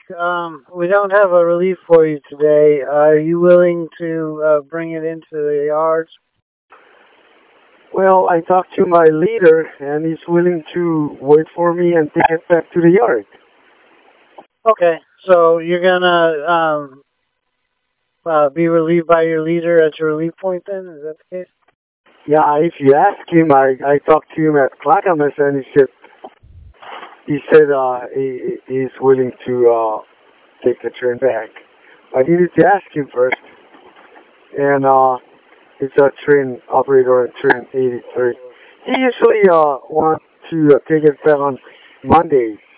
We don't have a relief for you today. Are you willing to bring it into the yards? Well, I talked to my leader, and he's willing to wait for me and take it back to the yard. Okay, so you're gonna be relieved by your leader at your relief point. Then is that the case? Yeah, if you ask him, I talked to him at Clackamas, and he's willing to take the train back. I needed to ask him first, and it's a train operator on train 83. He usually wants to take it back on Mondays.